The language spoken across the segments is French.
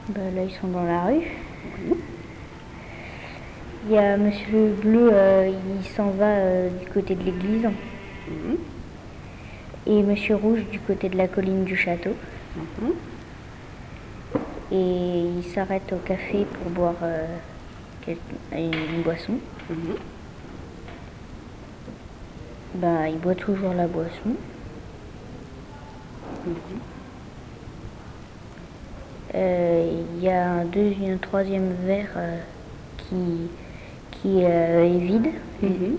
Là, ils sont dans la rue. Oui. Il y a Monsieur Bleu, il s'en va du côté de l'église. Mhm. Et Monsieur Rouge du côté de la colline du château. Mhm. Et il s'arrête au café pour boire une boisson. Mhm. Il boit toujours la boisson. Mhm. Il y a un troisième verre qui est vide. Mhm.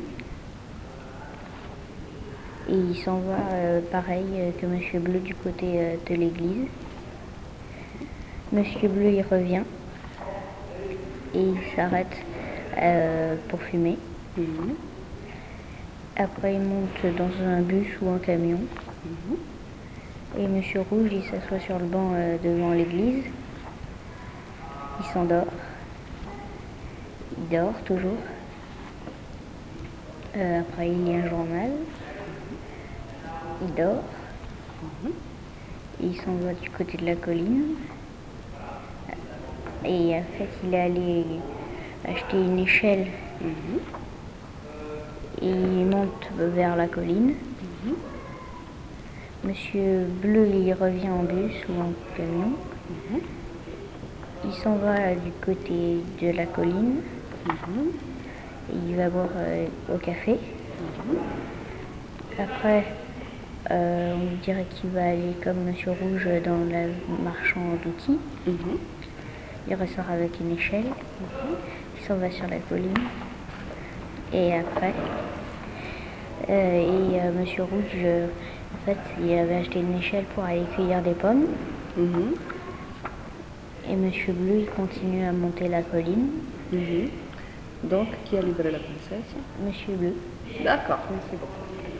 Et il s'en va pareil que Monsieur Bleu du côté de l'église. Monsieur Bleu il revient et il s'arrête pour fumer. Mhm. Après il monte dans un bus ou un camion. Mhm. Et Monsieur Rouge il s'assoit sur le banc devant l'église. Il s'endort. Il dort toujours. Après il lit un journal. Il dort. Et il s'en va du côté de la colline. Et en fait il est allé acheter une échelle. Mhm. Et il monte vers la colline. Mhm. Monsieur Bleu il revient en bus ou en camion. Mhm. Il s'en va du côté de la colline. Mhm. Et il va boire au café. Mhm. Après, on dirait qu'il va aller comme Monsieur Rouge dans le marchand d'outils. Mhm. Il ressort avec une échelle. Il s'en va sur la colline. Et après, Monsieur Rouge, en fait, il avait acheté une échelle pour aller cueillir des pommes. Mhm. Et Monsieur Bleu, il continue à monter la colline. Mhm. Donc, qui a libéré la princesse? Monsieur Bleu. D'accord, merci beaucoup.